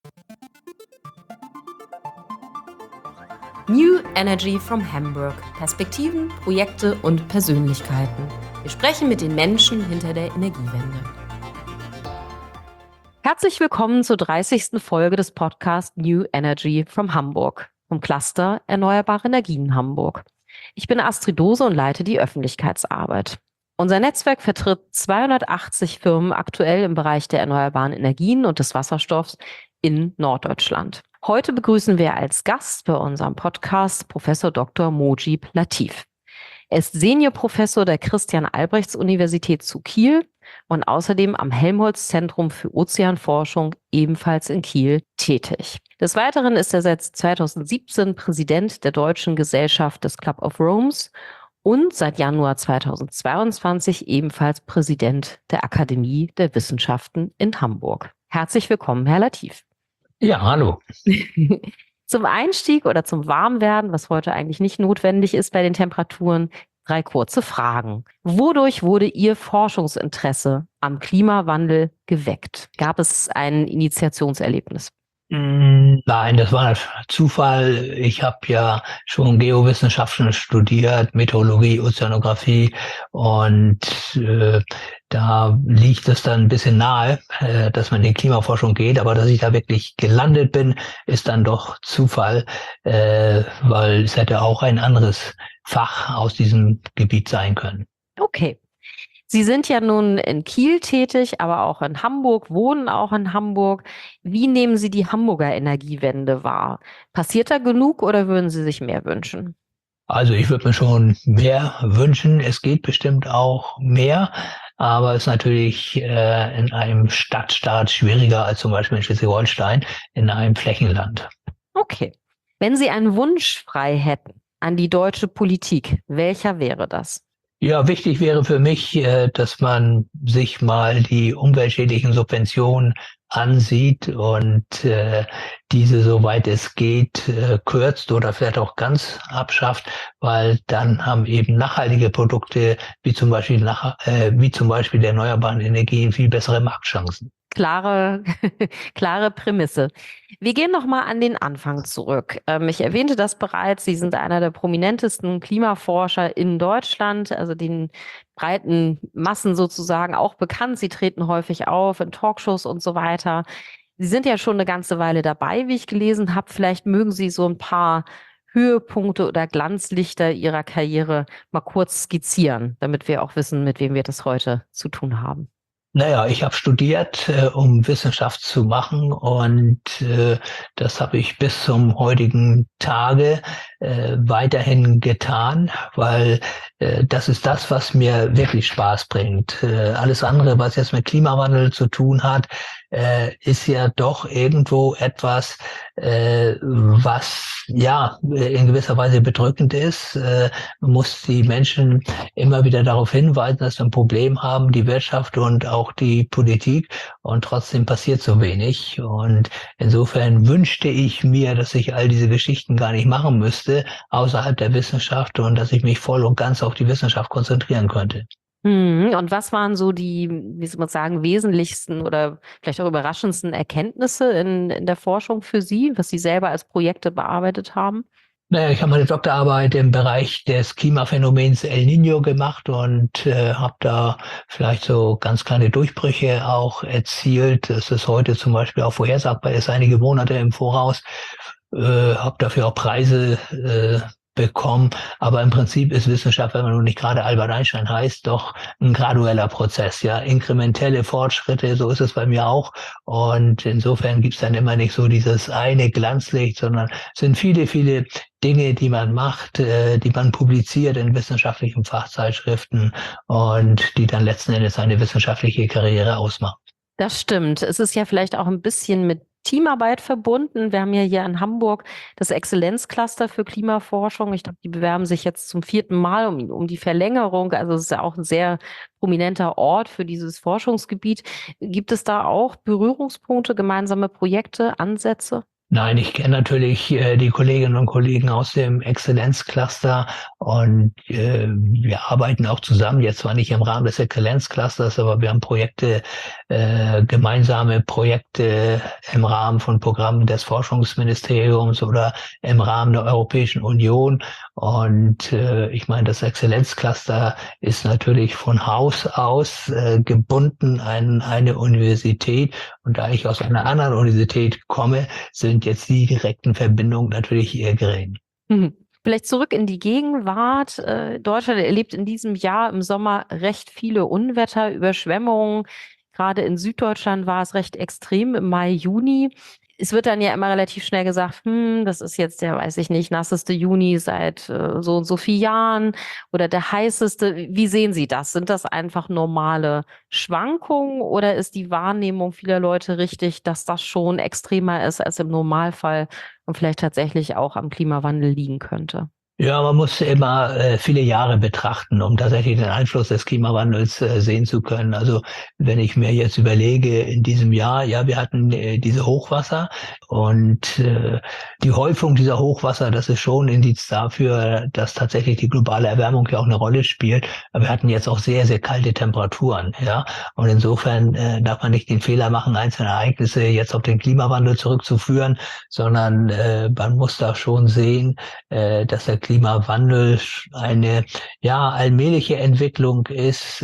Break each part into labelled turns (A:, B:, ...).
A: New Energy from Hamburg. Perspektiven, Projekte und Persönlichkeiten. Wir sprechen mit den Menschen hinter der Energiewende. Herzlich willkommen zur 30. Folge des Podcasts New Energy from Hamburg vom Cluster Erneuerbare Energien Hamburg. Ich bin Astrid Dose und leite die Öffentlichkeitsarbeit. Unser Netzwerk vertritt 280 Firmen aktuell im Bereich der erneuerbaren Energien und des Wasserstoffs in Norddeutschland. Heute begrüßen wir als Gast bei unserem Podcast Professor Dr. Mojib Latif. Er ist Seniorprofessor der Christian-Albrechts-Universität zu Kiel und außerdem am Helmholtz-Zentrum für Ozeanforschung ebenfalls in Kiel tätig. Des Weiteren ist er seit 2017 Präsident der Deutschen Gesellschaft des Club of Romes und seit Januar 2022 ebenfalls Präsident der Akademie der Wissenschaften in Hamburg. Herzlich willkommen, Herr Latif.
B: Ja, hallo.
A: Zum Einstieg oder zum Warmwerden, was heute eigentlich nicht notwendig ist bei den Temperaturen, 3 kurze Fragen. Wodurch wurde Ihr Forschungsinteresse am Klimawandel geweckt? Gab es ein Initiationserlebnis?
B: Nein, das war Zufall. Ich habe ja schon Geowissenschaften studiert, Meteorologie, Ozeanographie und da liegt es dann ein bisschen nahe, dass man in die Klimaforschung geht. Aber dass ich da wirklich gelandet bin, ist dann doch Zufall, weil es hätte auch ein anderes Fach aus diesem Gebiet sein können.
A: Okay. Sie sind ja nun in Kiel tätig, aber auch in Hamburg, wohnen auch in Hamburg. Wie nehmen Sie die Hamburger Energiewende wahr? Passiert da genug oder würden Sie sich mehr wünschen?
B: Also ich würde mir schon mehr wünschen. Es geht bestimmt auch mehr, aber es ist natürlich in einem Stadtstaat schwieriger als zum Beispiel in Schleswig-Holstein in einem Flächenland.
A: Okay. Wenn Sie einen Wunsch frei hätten an die deutsche Politik, welcher wäre das?
B: Ja, wichtig wäre für mich, dass man sich mal die umweltschädlichen Subventionen ansieht und diese, soweit es geht, kürzt oder vielleicht auch ganz abschafft, weil dann haben eben nachhaltige Produkte wie zum Beispiel der erneuerbaren Energien viel bessere Marktchancen.
A: Klare Prämisse. Wir gehen noch mal an den Anfang zurück. Ich erwähnte das bereits. Sie sind einer der prominentesten Klimaforscher in Deutschland, also den breiten Massen sozusagen auch bekannt. Sie treten häufig auf in Talkshows und so weiter. Sie sind ja schon eine ganze Weile dabei, wie ich gelesen habe. Vielleicht mögen Sie so ein paar Höhepunkte oder Glanzlichter Ihrer Karriere mal kurz skizzieren, damit wir auch wissen, mit wem wir das heute zu tun haben.
B: Naja, ich habe studiert, um Wissenschaft zu machen und das habe ich bis zum heutigen Tage weiterhin getan, weil das ist das, was mir wirklich Spaß bringt. Alles andere, was jetzt mit Klimawandel zu tun hat, ist ja doch irgendwo etwas, was ja in gewisser Weise bedrückend ist. Man muss die Menschen immer wieder darauf hinweisen, dass wir ein Problem haben, die Wirtschaft und auch die Politik, und trotzdem passiert so wenig. Und insofern wünschte ich mir, dass ich all diese Geschichten gar nicht machen müsste außerhalb der Wissenschaft und dass ich mich voll und ganz auf die Wissenschaft konzentrieren könnte.
A: Und was waren so die, wie soll man sagen, wesentlichsten oder vielleicht auch überraschendsten Erkenntnisse in der Forschung für Sie, was Sie selber als Projekte bearbeitet haben?
B: Naja, ich habe meine Doktorarbeit im Bereich des Klimaphänomens El Niño gemacht und habe da vielleicht so ganz kleine Durchbrüche auch erzielt, dass es heute zum Beispiel auch vorhersagbar ist, einige Monate im Voraus. Habe dafür auch Preise bekommen. Aber im Prinzip ist Wissenschaft, wenn man nun nicht gerade Albert Einstein heißt, doch ein gradueller Prozess, ja, inkrementelle Fortschritte, so ist es bei mir auch. Und insofern gibt's dann immer nicht so dieses eine Glanzlicht, sondern es sind viele, viele Dinge, die man macht, die man publiziert in wissenschaftlichen Fachzeitschriften und die dann letzten Endes eine wissenschaftliche Karriere ausmachen.
A: Das stimmt. Es ist ja vielleicht auch ein bisschen mit Teamarbeit verbunden. Wir haben ja hier in Hamburg das Exzellenzcluster für Klimaforschung. Ich glaube, die bewerben sich jetzt zum 4. Mal um die Verlängerung. Also es ist ja auch ein sehr prominenter Ort für dieses Forschungsgebiet. Gibt es da auch Berührungspunkte, gemeinsame Projekte, Ansätze?
B: Nein, ich kenne natürlich die Kolleginnen und Kollegen aus dem Exzellenzcluster und wir arbeiten auch zusammen, jetzt zwar nicht im Rahmen des Exzellenzclusters, aber wir haben Projekte, gemeinsame Projekte im Rahmen von Programmen des Forschungsministeriums oder im Rahmen der Europäischen Union. Und ich meine, das Exzellenzcluster ist natürlich von Haus aus gebunden an eine Universität. Und da ich aus einer anderen Universität komme, sind jetzt die direkten Verbindungen natürlich eher gering.
A: Mhm. Vielleicht zurück in die Gegenwart. Deutschland erlebt in diesem Jahr im Sommer recht viele Unwetter, Überschwemmungen. Gerade in Süddeutschland war es recht extrem im Mai, Juni. Es wird dann ja immer relativ schnell gesagt, das ist jetzt der, weiß ich nicht, nasseste Juni seit so und so vielen Jahren oder der heißeste. Wie sehen Sie das? Sind das einfach normale Schwankungen oder ist die Wahrnehmung vieler Leute richtig, dass das schon extremer ist als im Normalfall und vielleicht tatsächlich auch am Klimawandel liegen könnte?
B: Ja, man muss immer viele Jahre betrachten, um tatsächlich den Einfluss des Klimawandels sehen zu können. Also wenn ich mir jetzt überlege, in diesem Jahr, ja, wir hatten diese Hochwasser und die Häufung dieser Hochwasser, das ist schon ein Indiz dafür, dass tatsächlich die globale Erwärmung ja auch eine Rolle spielt. Aber wir hatten jetzt auch sehr, sehr kalte Temperaturen, ja. Und insofern darf man nicht den Fehler machen, einzelne Ereignisse jetzt auf den Klimawandel zurückzuführen, sondern man muss da schon sehen, dass der Klimawandel eine ja allmähliche Entwicklung ist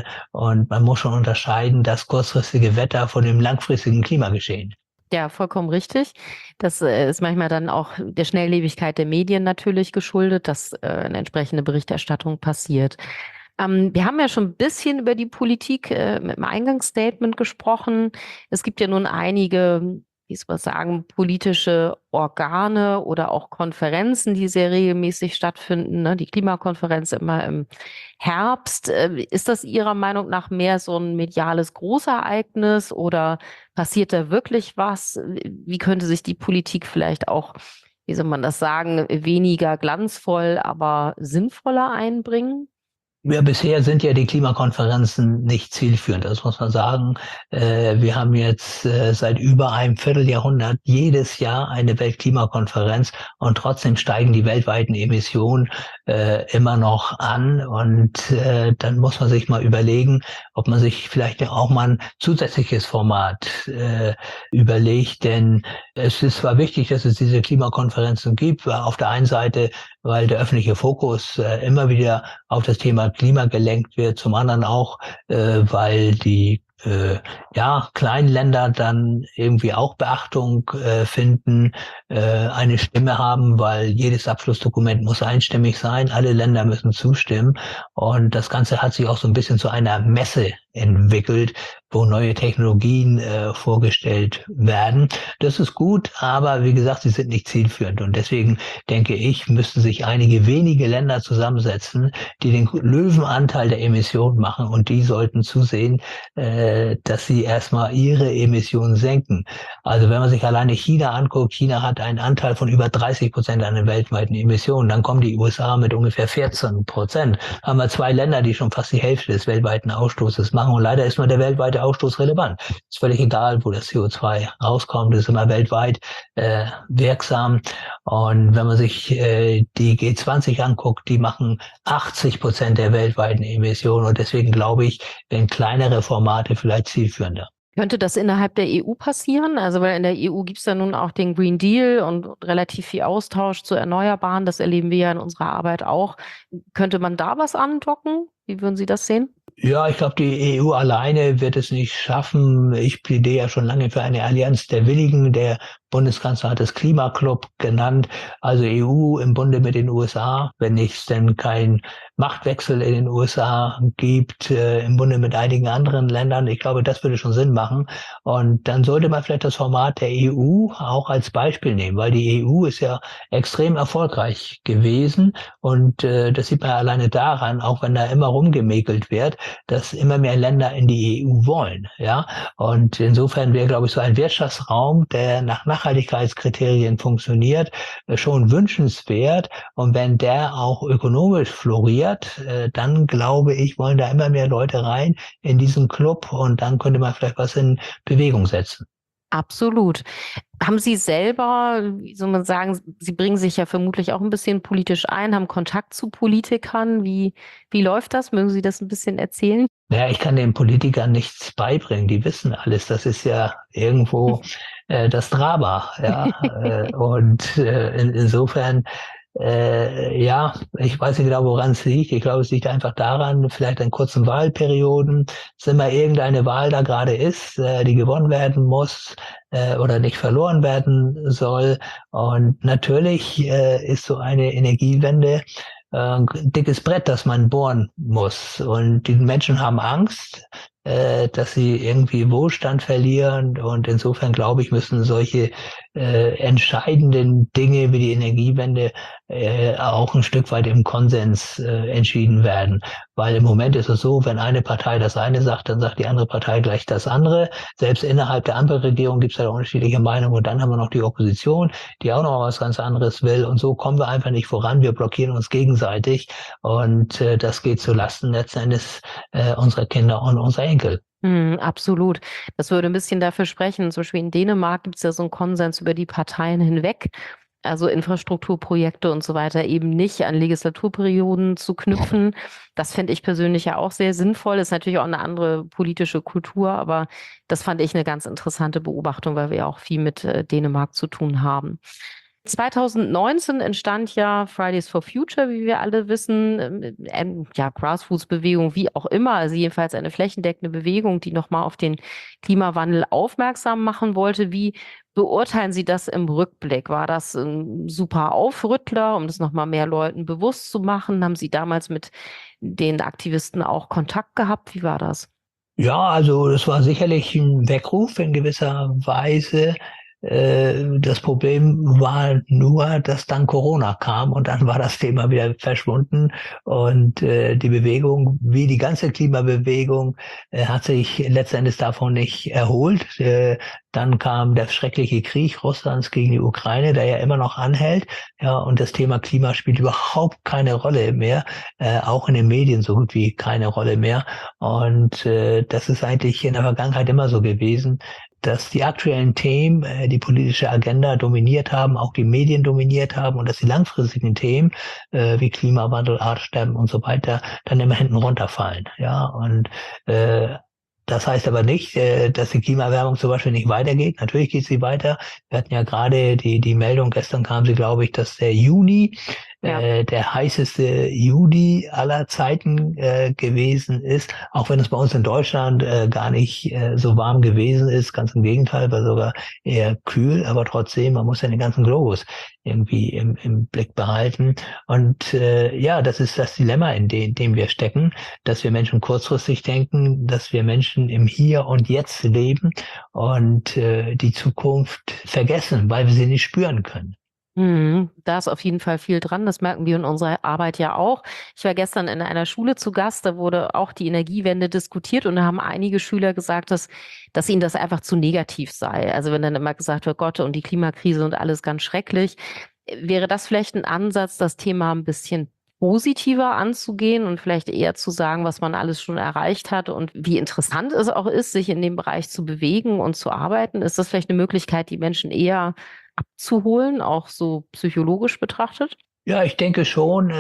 B: und man muss schon unterscheiden, das kurzfristige Wetter von dem langfristigen Klimageschehen.
A: Ja, vollkommen richtig. Das ist manchmal dann auch der Schnelllebigkeit der Medien natürlich geschuldet, dass eine entsprechende Berichterstattung passiert. Wir haben ja schon ein bisschen über die Politik mit dem Eingangsstatement gesprochen. Es gibt ja nun einige, wie soll man sagen, politische Organe oder auch Konferenzen, die sehr regelmäßig stattfinden, ne? Die Klimakonferenz immer im Herbst. Ist das Ihrer Meinung nach mehr so ein mediales Großereignis oder passiert da wirklich was? Wie könnte sich die Politik vielleicht auch, wie soll man das sagen, weniger glanzvoll, aber sinnvoller einbringen?
B: Ja, bisher sind ja die Klimakonferenzen nicht zielführend, das muss man sagen. Wir haben jetzt seit über einem Vierteljahrhundert jedes Jahr eine Weltklimakonferenz und trotzdem steigen die weltweiten Emissionen immer noch an. Und dann muss man sich mal überlegen, ob man sich vielleicht auch mal ein zusätzliches Format überlegt. Denn es ist zwar wichtig, dass es diese Klimakonferenzen gibt, weil auf der einen Seite, weil der öffentliche Fokus immer wieder auf das Thema Klima gelenkt wird, zum anderen auch, weil die kleinen Länder dann irgendwie auch Beachtung finden, eine Stimme haben, weil jedes Abschlussdokument muss einstimmig sein, alle Länder müssen zustimmen und das Ganze hat sich auch so ein bisschen zu einer Messe entwickelt, wo neue Technologien vorgestellt werden. Das ist gut, aber wie gesagt, sie sind nicht zielführend und deswegen denke ich, müssten sich einige wenige Länder zusammensetzen, die den Löwenanteil der Emissionen machen und die sollten zusehen, dass sie erstmal ihre Emissionen senken. Also wenn man sich alleine China anguckt, China hat einen Anteil von über 30% an den weltweiten Emissionen, dann kommen die USA mit ungefähr 14%. Haben wir zwei Länder, die schon fast die Hälfte des weltweiten Ausstoßes machen und leider ist nur der weltweite Ausstoß relevant. Ist völlig egal, wo das CO2 rauskommt, ist immer weltweit wirksam. Und wenn man sich die G20 anguckt, die machen 80% der weltweiten Emissionen und deswegen glaube ich, wenn kleinere Formate vielleicht zielführender.
A: Könnte das innerhalb der EU passieren? Also weil in der EU gibt es ja nun auch den Green Deal und relativ viel Austausch zu Erneuerbaren. Das erleben wir ja in unserer Arbeit auch. Könnte man da was andocken? Wie würden Sie das sehen?
B: Ja, ich glaube, die EU alleine wird es nicht schaffen. Ich plädiere ja schon lange für eine Allianz der Willigen. Der Bundeskanzler hat es Klimaclub genannt, also EU im Bunde mit den USA, wenn es denn kein Machtwechsel in den USA gibt, im Bunde mit einigen anderen Ländern. Ich glaube, das würde schon Sinn machen. Und dann sollte man vielleicht das Format der EU auch als Beispiel nehmen, weil die EU ist ja extrem erfolgreich gewesen. Und das sieht man ja alleine daran, auch wenn da immer rumgemäkelt wird, dass immer mehr Länder in die EU wollen. Ja, und insofern wäre, glaube ich, so ein Wirtschaftsraum, der nach Nachhaltigkeitskriterien funktioniert, schon wünschenswert. Und wenn der auch ökonomisch floriert, dann glaube ich, wollen da immer mehr Leute rein in diesen Club und dann könnte man vielleicht was in Bewegung setzen.
A: Absolut. Haben Sie selber, wie soll man sagen, Sie bringen sich ja vermutlich auch ein bisschen politisch ein, haben Kontakt zu Politikern. Wie läuft das? Mögen Sie das ein bisschen erzählen?
B: Naja, ich kann den Politikern nichts beibringen, die wissen alles. Das ist ja irgendwo das Drama, ja. Insofern, ja, ich weiß nicht genau, woran es liegt. Ich glaube, es liegt einfach daran, vielleicht an kurzen Wahlperioden, dass immer irgendeine Wahl da gerade ist, die gewonnen werden muss oder nicht verloren werden soll. Und natürlich ist so eine Energiewende ein dickes Brett, das man bohren muss. Und die Menschen haben Angst, dass sie irgendwie Wohlstand verlieren. Und insofern, glaube ich, müssen solche entscheidenden Dinge wie die Energiewende auch ein Stück weit im Konsens entschieden werden. Weil im Moment ist es so, wenn eine Partei das eine sagt, dann sagt die andere Partei gleich das andere. Selbst innerhalb der Ampelregierung gibt es ja unterschiedliche Meinungen. Und dann haben wir noch die Opposition, die auch noch was ganz anderes will. Und so kommen wir einfach nicht voran. Wir blockieren uns gegenseitig. Und das geht zu Lasten letzten Endes unserer Kinder und unserer Enkel.
A: Absolut. Das würde ein bisschen dafür sprechen. Zum Beispiel in Dänemark gibt es ja so einen Konsens über die Parteien hinweg. Also Infrastrukturprojekte und so weiter eben nicht an Legislaturperioden zu knüpfen. Das fände ich persönlich ja auch sehr sinnvoll. Ist natürlich auch eine andere politische Kultur, aber das fand ich eine ganz interessante Beobachtung, weil wir ja auch viel mit Dänemark zu tun haben. 2019 entstand ja Fridays for Future, wie wir alle wissen, ja, Grassroots-Bewegung, wie auch immer, also jedenfalls eine flächendeckende Bewegung, die nochmal auf den Klimawandel aufmerksam machen wollte. Wie beurteilen Sie das im Rückblick? War das ein super Aufrüttler, um das nochmal mehr Leuten bewusst zu machen? Haben Sie damals mit den Aktivisten auch Kontakt gehabt? Wie war das?
B: Ja, also das war sicherlich ein Weckruf in gewisser Weise. Das Problem war nur, dass dann Corona kam und dann war das Thema wieder verschwunden und die Bewegung, wie die ganze Klimabewegung, hat sich letztendlich davon nicht erholt. Dann kam der schreckliche Krieg Russlands gegen die Ukraine, der ja immer noch anhält. Ja, und das Thema Klima spielt überhaupt keine Rolle mehr, auch in den Medien so gut wie keine Rolle mehr. Und das ist eigentlich in der Vergangenheit immer so gewesen, dass die aktuellen Themen die politische Agenda dominiert haben, auch die Medien dominiert haben und dass die langfristigen Themen wie Klimawandel, Artensterben und so weiter dann immer hinten runterfallen. Ja, und das heißt aber nicht, dass die Klimaerwärmung zum Beispiel nicht weitergeht. Natürlich geht sie weiter. Wir hatten ja gerade die Meldung, gestern kam sie, glaube ich, dass der Juni der heißeste Juli aller Zeiten gewesen ist, auch wenn es bei uns in Deutschland gar nicht so warm gewesen ist. Ganz im Gegenteil, war sogar eher kühl, aber trotzdem, man muss ja den ganzen Globus irgendwie im Blick behalten. Und ja, das ist das Dilemma, in dem wir stecken, dass wir Menschen kurzfristig denken, dass wir Menschen im Hier und Jetzt leben und die Zukunft vergessen, weil wir sie nicht spüren können.
A: Da ist auf jeden Fall viel dran. Das merken wir in unserer Arbeit ja auch. Ich war gestern in einer Schule zu Gast, da wurde auch die Energiewende diskutiert und da haben einige Schüler gesagt, dass ihnen das einfach zu negativ sei. Also wenn dann immer gesagt wird, Gott und die Klimakrise und alles ganz schrecklich, wäre das vielleicht ein Ansatz, das Thema ein bisschen positiver anzugehen und vielleicht eher zu sagen, was man alles schon erreicht hat und wie interessant es auch ist, sich in dem Bereich zu bewegen und zu arbeiten? Ist das vielleicht eine Möglichkeit, die Menschen eher abzuholen, auch so psychologisch betrachtet?
B: Ja, ich denke schon,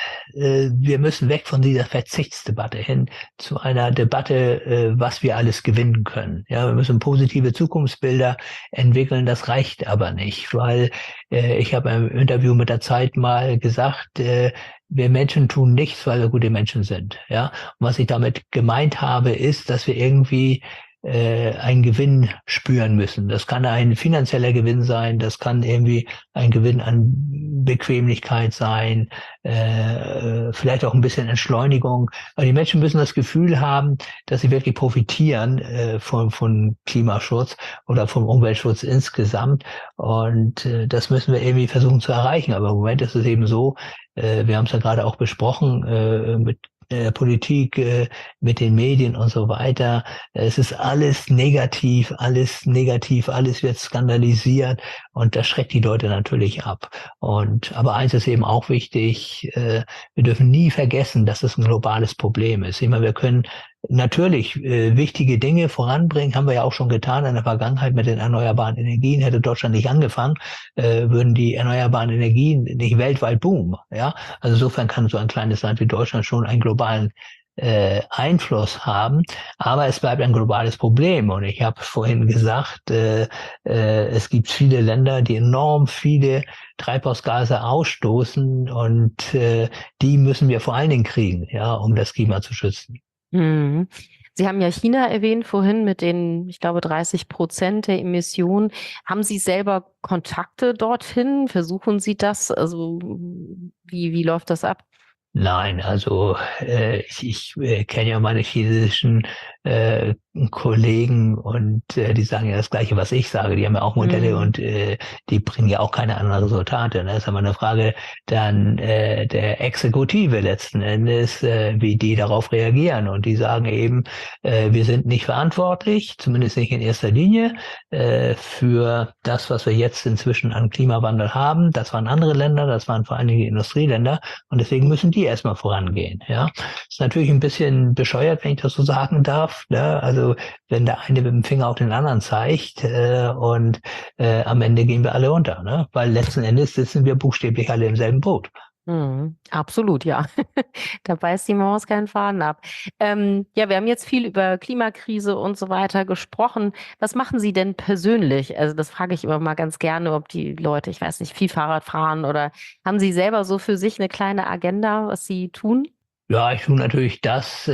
B: wir müssen weg von dieser Verzichtsdebatte hin zu einer Debatte, was wir alles gewinnen können. Ja, wir müssen positive Zukunftsbilder entwickeln. Das reicht aber nicht, weil ich habe im Interview mit der Zeit mal gesagt, wir Menschen tun nichts, weil wir gute Menschen sind. Ja, und was ich damit gemeint habe, ist, dass wir irgendwie einen Gewinn spüren müssen. Das kann ein finanzieller Gewinn sein, das kann irgendwie ein Gewinn an Bequemlichkeit sein, vielleicht auch ein bisschen Entschleunigung. Aber die Menschen müssen das Gefühl haben, dass sie wirklich profitieren von Klimaschutz oder vom Umweltschutz insgesamt. Und das müssen wir irgendwie versuchen zu erreichen. Aber im Moment ist es eben so, wir haben es ja gerade auch besprochen mit der Politik, mit den Medien und so weiter. Es ist alles negativ, alles wird skandalisiert und das schreckt die Leute natürlich ab. Aber eins ist eben auch wichtig, wir dürfen nie vergessen, dass es ein globales Problem ist. Ich meine, wir können natürlich wichtige Dinge voranbringen, haben wir ja auch schon getan in der Vergangenheit mit den erneuerbaren Energien. Hätte Deutschland nicht angefangen, würden die erneuerbaren Energien nicht weltweit boomen. Ja, also insofern kann so ein kleines Land wie Deutschland schon einen globalen Einfluss haben, aber es bleibt ein globales Problem. Und ich habe vorhin gesagt, es gibt viele Länder, die enorm viele Treibhausgase ausstoßen und die müssen wir vor allen Dingen kriegen, ja, um das Klima zu schützen.
A: Mhm. Sie haben ja China erwähnt vorhin mit den, ich glaube, 30% der Emissionen. Haben Sie selber Kontakte dorthin? Versuchen Sie das? Also wie läuft das ab?
B: Nein, also ich kenne ja meine chinesischen Kollegen und die sagen ja das Gleiche, was ich sage. Die haben ja auch Modelle und die bringen ja auch keine anderen Resultate. Ne? Das ist aber eine Frage dann der Exekutive letzten Endes, wie die darauf reagieren. Und die sagen eben, wir sind nicht verantwortlich, zumindest nicht in erster Linie, für das, was wir jetzt inzwischen an Klimawandel haben. Das waren andere Länder, das waren vor allen Dingen die Industrieländer. Und deswegen müssen die erstmal vorangehen. Ja, ist natürlich ein bisschen bescheuert, wenn ich das so sagen darf. Ne? Also wenn der eine mit dem Finger auf den anderen zeigt und am Ende gehen wir alle unter, ne? Weil letzten Endes sitzen wir buchstäblich alle im selben Boot.
A: Absolut, ja. Da beißt die Maus keinen Faden ab. Ja, wir haben jetzt viel über Klimakrise und so weiter gesprochen. Was machen Sie denn persönlich? Also das frage ich immer mal ganz gerne, ob die Leute, ich weiß nicht, viel Fahrrad fahren oder haben Sie selber so für sich eine kleine Agenda, was Sie tun?
B: Ja, ich tue natürlich das,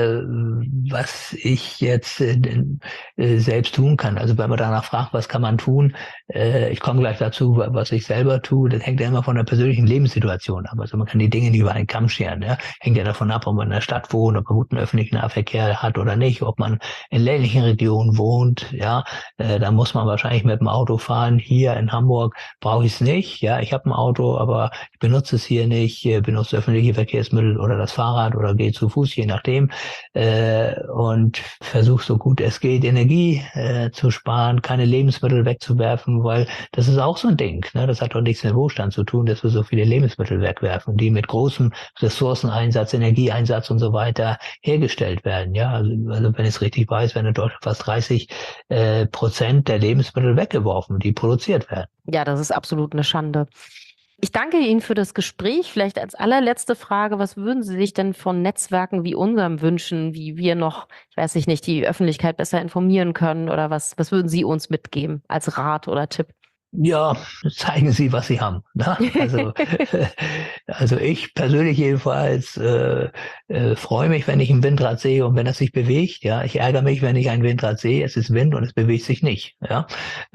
B: was ich jetzt selbst tun kann. Also wenn man danach fragt, was kann man tun, ich komme gleich dazu, was ich selber tue. Das hängt ja immer von der persönlichen Lebenssituation ab. Also man kann die Dinge nicht über einen Kamm scheren. Ja? Hängt ja davon ab, ob man in der Stadt wohnt, ob man guten öffentlichen Nahverkehr hat oder nicht, ob man in ländlichen Regionen wohnt. Ja, da muss man wahrscheinlich mit dem Auto fahren. Hier in Hamburg brauche ich es nicht. Ja, ich habe ein Auto, aber ich benutze es hier nicht. Benutze öffentliche Verkehrsmittel oder das Fahrrad oder gehe zu Fuß, je nachdem, und versuche so gut es geht, Energie zu sparen, keine Lebensmittel wegzuwerfen, weil das ist auch so ein Ding. Ne? Das hat doch nichts mit Wohlstand zu tun, dass wir so viele Lebensmittel wegwerfen, die mit großem Ressourceneinsatz, Energieeinsatz und so weiter hergestellt werden. Ja, also wenn ich es richtig weiß, werden in Deutschland fast 30% der Lebensmittel weggeworfen, die produziert werden.
A: Ja, das ist absolut eine Schande. Ich danke Ihnen für das Gespräch. Vielleicht als allerletzte Frage, was würden Sie sich denn von Netzwerken wie unserem wünschen, wie wir noch, ich weiß nicht, die Öffentlichkeit besser informieren können oder was würden Sie uns mitgeben als Rat oder Tipp?
B: Ja, zeigen Sie, was Sie haben. Ne? Also ich persönlich jedenfalls freue mich, wenn ich ein Windrad sehe und wenn es sich bewegt. Ja, ich ärgere mich, wenn ich ein Windrad sehe. Es ist Wind und es bewegt sich nicht. Ja,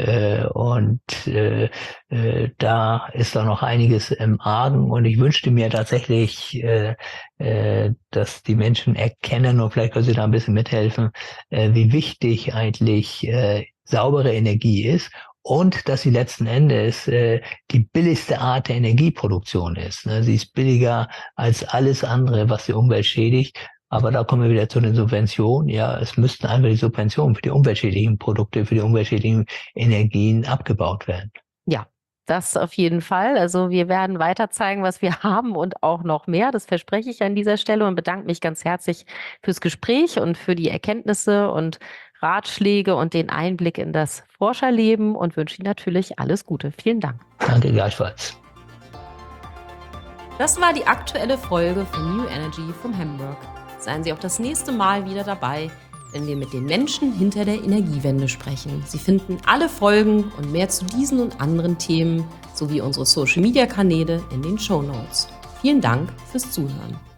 B: da ist da noch einiges im Argen und ich wünschte mir tatsächlich, dass die Menschen erkennen und vielleicht können Sie da ein bisschen mithelfen, wie wichtig eigentlich saubere Energie ist. Und dass sie letzten Endes die billigste Art der Energieproduktion ist. Ne? Sie ist billiger als alles andere, was die Umwelt schädigt. Aber da kommen wir wieder zu den Subventionen. Ja, es müssten einfach die Subventionen für die umweltschädlichen Produkte, für die umweltschädlichen Energien abgebaut werden.
A: Ja, das auf jeden Fall. Also wir werden weiter zeigen, was wir haben und auch noch mehr. Das verspreche ich an dieser Stelle und bedanke mich ganz herzlich fürs Gespräch und für die Erkenntnisse und Ratschläge und den Einblick in das Forscherleben und wünsche Ihnen natürlich alles Gute. Vielen Dank.
B: Danke gleichfalls.
A: Das war die aktuelle Folge von New Energy vom Hamburg. Seien Sie auch das nächste Mal wieder dabei, wenn wir mit den Menschen hinter der Energiewende sprechen. Sie finden alle Folgen und mehr zu diesen und anderen Themen sowie unsere Social-Media-Kanäle in den Shownotes. Vielen Dank fürs Zuhören.